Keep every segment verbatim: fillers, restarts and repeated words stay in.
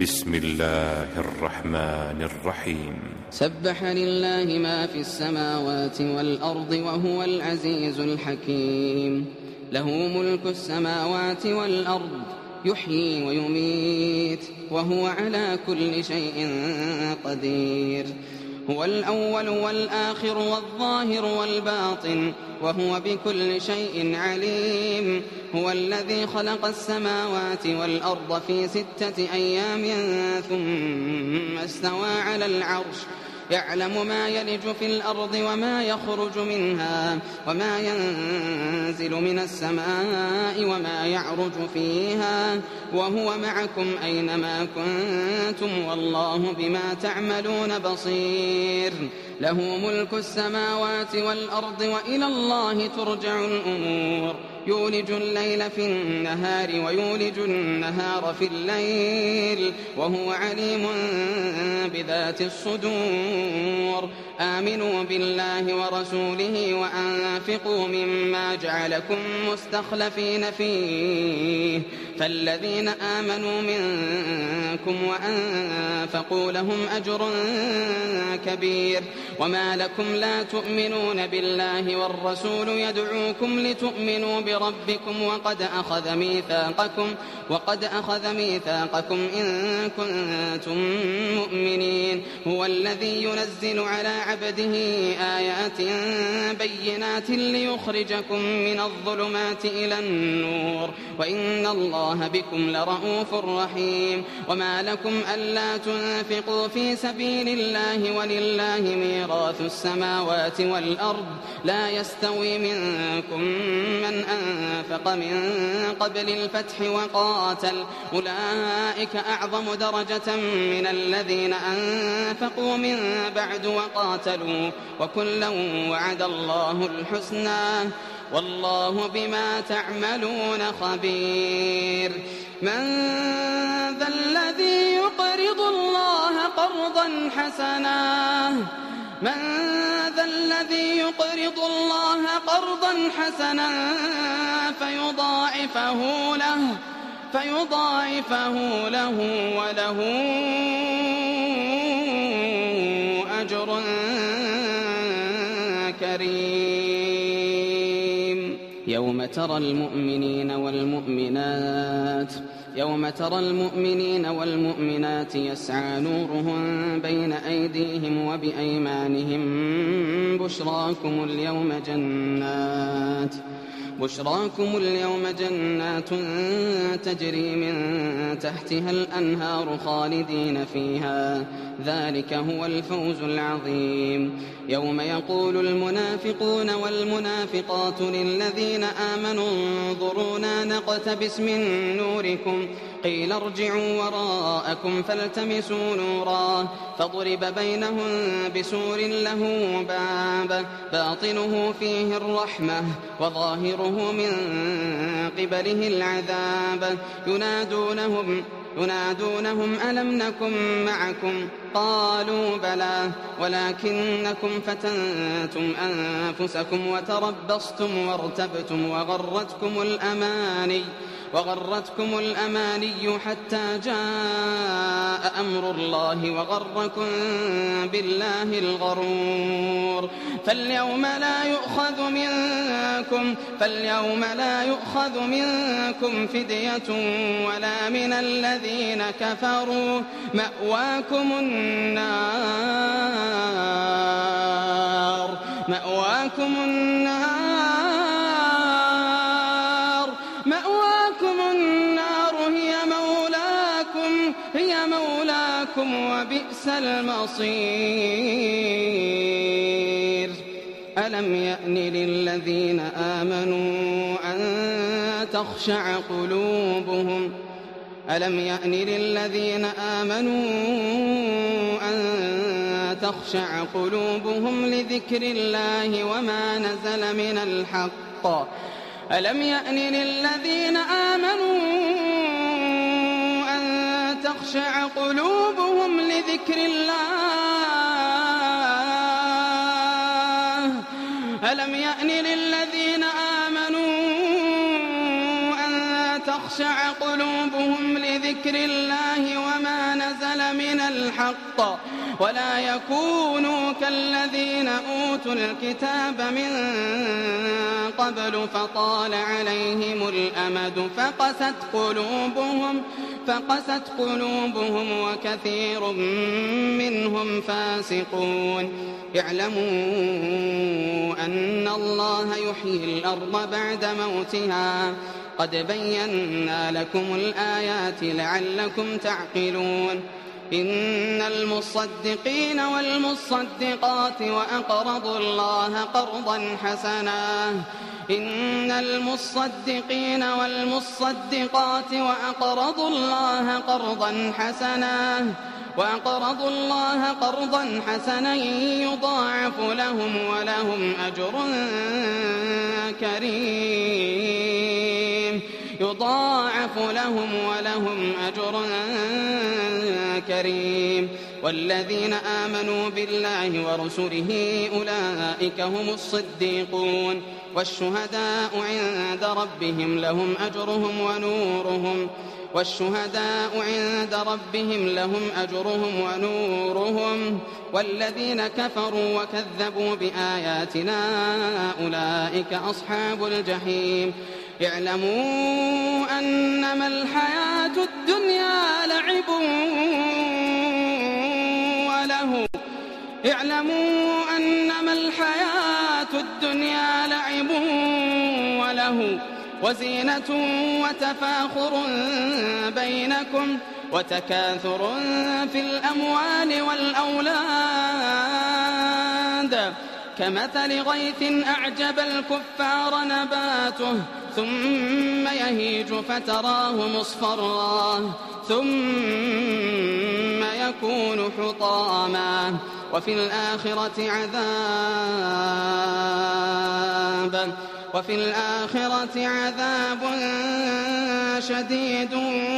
بسم الله الرحمن الرحيم. سبح لله ما في السماوات والأرض وهو العزيز الحكيم. له ملك السماوات والأرض يحيي ويميت وهو على كل شيء قدير. هو الأول والآخر والظاهر والباطن وهو بكل شيء عليم. هو الذي خلق السماوات والأرض في ستة أيام ثم استوى على العرش يعلم ما يلج في الأرض وما يخرج منها وما ينزل من السماء وما يعرج فيها وهو معكم أينما كنتم والله بما تعملون بصير. له ملك السماوات والأرض وإلى الله ترجع الأمور. يولج الليل في النهار ويولج النهار في الليل وهو عليم بذات الصدور. آمنوا بالله ورسوله وأنفقوا مما جعلكم مستخلفين فيه فالذين آمنوا منكم وأنفقوا لهم أجر كبير. وما لكم لا تؤمنون بالله والرسول يدعوكم لتؤمنوا بربكم وقد أخذ ميثاقكم وقد أخذ ميثاقكم إن كنتم مؤمنين. هو الذي ينزل على عبده آيات بينات ليخرجكم من الظلمات إلى النور وإن الله بكم لرؤوف رحيم. وما لكم ألا تنفقوا في سبيل الله ولله ميراث السماوات والأرض لا يستوي منكم من أنفق من قبل الفتح وقاتل أولئك أعظم درجة من الذين أنفقوا من بعد وقاتلوا وكلا وعد الله الحسنى والله بما تعملون خبير. من ذا الذي يقرض الله قرضا حسنا من ذا الذي يقرض الله قرضا حسنا فيضاعفه له فيضاعفه له وله أجر كريم. يوم ترى المؤمنين والمؤمنات يوم ترى المؤمنين والمؤمنات يسعى نورهم بين أيديهم وبأيمانهم بشراكم اليوم جنات بشراكم اليوم جنات تجري من تحتها الأنهار خالدين فيها ذلك هو الفوز العظيم. يوم يقول المنافقون والمنافقات للذين آمنوا انظرونا نقتبس من نوركم قيل ارجعوا وراءكم فالتمسوا نورا فضرب بينهم بسور له باب باطنه فيه الرحمة وظاهره من قبله العذاب ينادونهم ينادونهم ألم نكن معكم قالوا بلى ولكنكم فتنتم أنفسكم وتربصتم وارتبتم وغرتكم الأماني وغرتكم الأماني حتى جاء أمر الله وغركم بالله الغرور. فاليوم لا يؤخذ منكم فاليوم لا يؤخذ منكم فدية ولا من الذين كفروا مأواكم النار مأواكم النار مأواكم النار هي مولاكم هي مولاكم وبئس المصير. ألم يأن للذين آمنوا أن تخشع قلوبهم ألم يأن للذين آمنوا أن تخشع قلوبهم لذكر الله وما نزل من الحق ألم يأن للذين آمنوا أن تخشع قلوبهم لذكر الله ألم يأن للذين آمنوا أن تخشع قلوبهم لذكر الله وما نزل من الحق ولا يكونوا كالذين أوتوا الكتاب من قبل فطال عليهم الأمد فقست قلوبهم فقست قلوبهم وكثير منهم فاسقون. اعلموا أن الله يحيي الأرض بعد موتها قد بينا لكم الآيات لعلكم تعقلون. إن المصدقين والمصدقات وأقرضوا الله قرضا حسنا إن المصدقين والمصدقات وأقرضوا الله قرضا حسنا وأقرضوا الله قرضا حسنا يضاعف لهم ولهم أجر كريم يضاعف لهم ولهم أجر كريم. والذين آمنوا بالله ورسله أولئك هم الصديقون والشهداء عند ربهم لهم أجرهم ونورهم والشهداء عند ربهم لهم أجرهم ونورهم والذين كفروا وكذبوا بآياتنا أولئك أصحاب الجحيم. اعلموا أنما الحياة الدنيا لعب وله اعلموا أنما الحياة الدنيا لعب وله وزينة وتفاخر بينكم وتكاثر في الأموال والأولاد كمثل غيث أعجب الكفار نباته ثم يهيج فتراه مصفرا ثم يكون حطاما وفي الآخرة عذاب وفي الآخرة عذاب شديد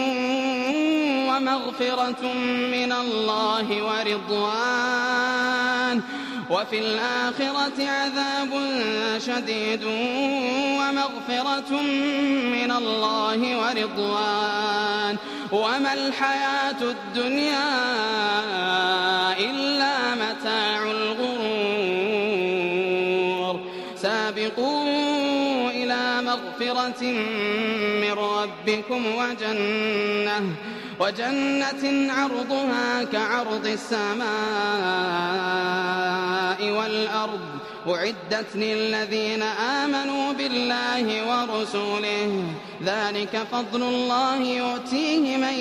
ومغفرة من الله ورضوان وفي الآخرة عذاب شديد ومغفرة من الله ورضوان وما الحياة الدنيا إلا متاع الغرور. سابقوا إلى مغفرة من ربكم وجنة وجنة عرضها كعرض السماء والأرض أعدت للذين آمنوا بالله ورسوله ذلك فضل الله يؤتيه من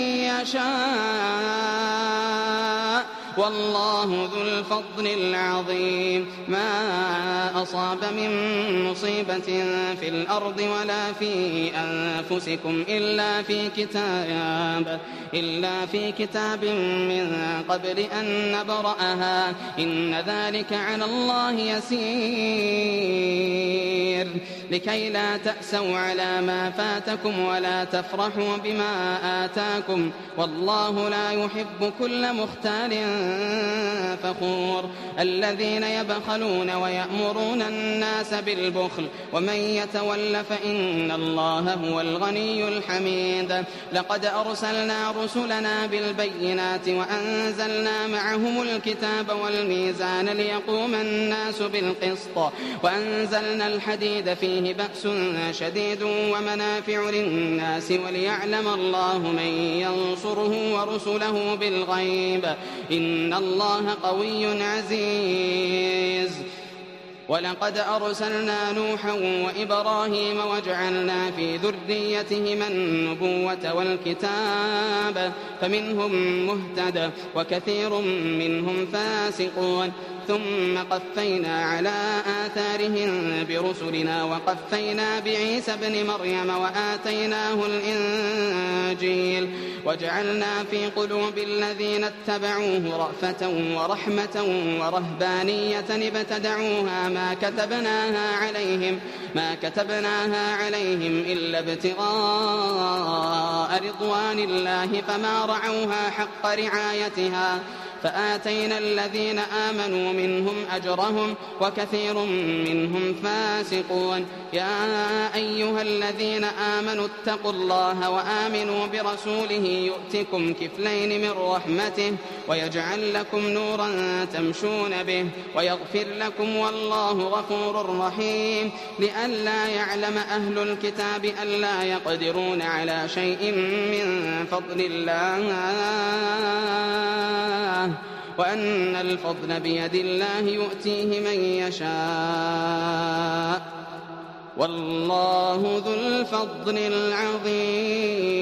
يشاء والله ذو الفضل العظيم. ما أصاب من مصيبة في الأرض ولا في أنفسكم إلا في كتاب إلا في كتاب من قبل أن نبرأها إن ذلك على الله يسير. لكي لا تأسوا على ما فاتكم ولا تفرحوا بما آتاكم والله لا يحب كل مختال فخور. الذين يبخلون ويأمرون الناس بالبخل ومن يتول فإن الله هو الغني الحميد. لقد أرسلنا رسلنا بالبينات وأنزلنا معهم الكتاب والميزان ليقوم الناس بالقسط وأنزلنا الحديد فيه بأس شديد ومنافع للناس وليعلم الله من ينصره ورسله بالغيب إن الله قوي عزيز. ولقد أرسلنا نوحا وإبراهيم وجعلنا في ذريتهما النبوة والكتاب فمنهم مهتد وكثير منهم فاسقون. ثم قفينا على آثارهم برسلنا وقفينا بعيسى ابن مريم وآتيناه الإنجيل وجعلنا في قلوب الذين اتبعوه رأفة ورحمة ورهبانية ابتدعوها ما كتبناها عليهم ما كتبناها عليهم إلا ابتغاء رضوان الله فما رعوها حق رعايتها فآتينا الذين آمنوا منهم أجرهم وكثير منهم فاسقون. يا أيها الذين آمنوا اتقوا الله وآمنوا برسوله يؤتكم كفلين من رحمته ويجعل لكم نورا تمشون به ويغفر لكم والله غفور رحيم. لئلا يعلم أهل الكتاب ألا يقدرون على شيء من فضل الله وأن الفضل بيد الله يؤتيه من يشاء والله ذو الفضل العظيم.